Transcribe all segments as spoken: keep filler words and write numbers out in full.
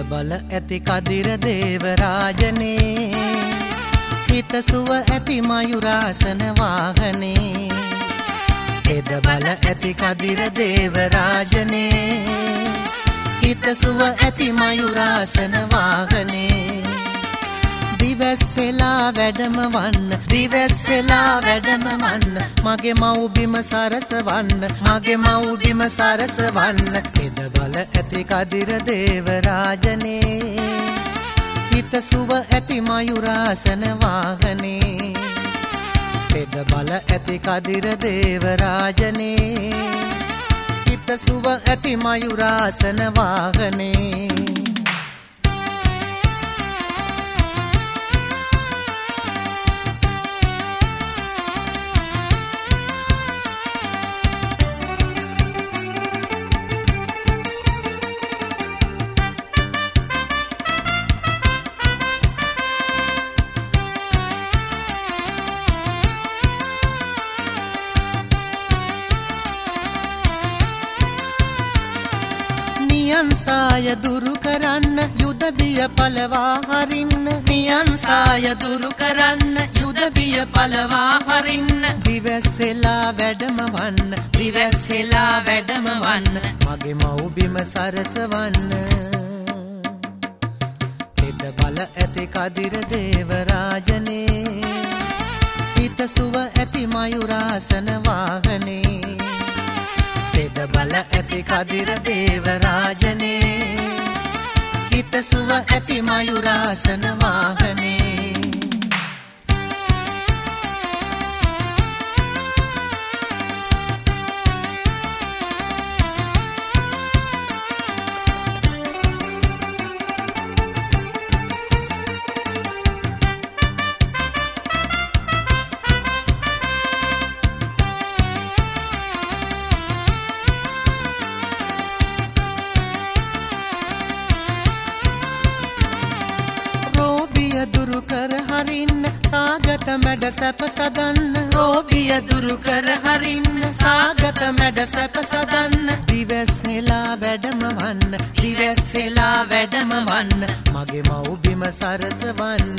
බල ඇති කදිර දේව රාජනේ හිත සුව ඇති මයුරාසන වාහනේ හෙද බල ඇති කදිර දේව රාජනේ හිත සුව ඇති මයුරාසන වාහනේ දිවැස්සෙලා වැඩම වන්න දිවැස්සෙලා වැඩම වන්න මගේ මව්බිම සරසවන්න මගේ මව්බිම සරසවන්න හෙද බල ඇති කදිර දේව රාජනේ හිත සුව ඇති මයුරාසන වාහනේ හෙද බල ඇති කදිර දේව රාජනේ හිත සුව ඇති මයුරාසන වාහනේ නියන්සාය දුරු කරන්න යුද බිය පළවා හරින්න නියන්සාය දුරු කරන්න යුද බිය පළවා හරින්න දිවැස්සෙලා වැඩම වන්න දිවැස්සෙලා වැඩම වන්න මගේ මව්බිම සරසවන්න හෙද බල ඇති කදිර දේව රාජනේ හිත සුව ඇති මයුරාසන වාහනේ හෙද බල ඇති කදිර දේව රාජනේ හිත සුව ඇති මයුරාසන වාහනේ දුරු කර හරින්න සාගත මැඩ සැප සදන්න රෝබිය දුරු කර හරින්න සාගත මැඩ සැප සදන්න දිවැස්සෙලා වැඩම වන්න දිවැස්සෙලා වැඩම වන්න මගේ මව්බිම සරසවන්න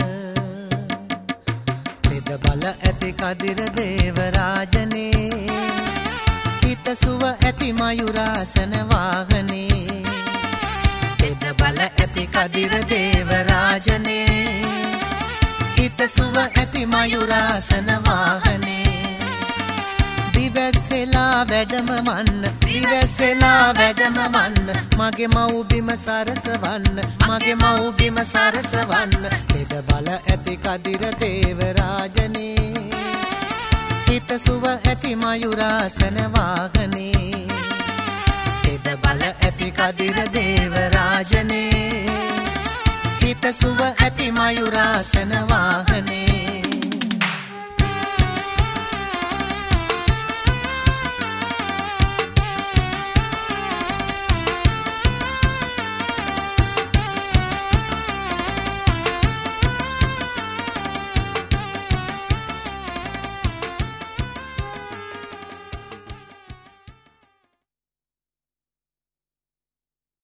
හෙද බල ඇති කදිර දේව රාජනේ හිත සුව ඇති මයුරාසන වාහනේ හෙද බල ඇති කදිර දේව රාජනේ හිත සුව ඇති මයුරාසන වාහනේ දිවැස්සෙලා වැඩම වන්න දිවැස්සෙලා වැඩම වන්න මගේ මව්බිම සරසවන්න මගේ මව්බිම සරසවන්න හෙද බල ඇති කදිර දේව රාජනේ හිත සුව ඇති මයුරාසන වාහනේ හෙද බල ඇති කදිර දේව රාජනේ හිත සුව ඇති මයුරාසන වාහනේ